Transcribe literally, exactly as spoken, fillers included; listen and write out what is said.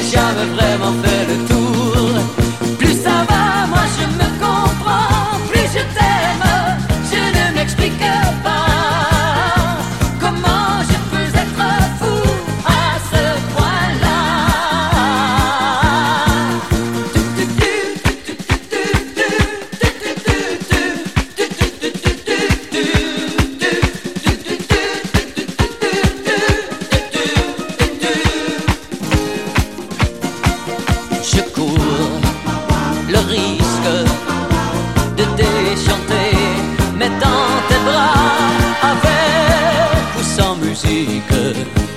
j'ai jamais vraiment fait le tour. Plus ça va, moi je me comprends, plus je t'aime, je ne m'explique pas comment je peux être fou à ce point-là. Je cours le risque de déchanter, mais dans tes bras, avec ou sans musique.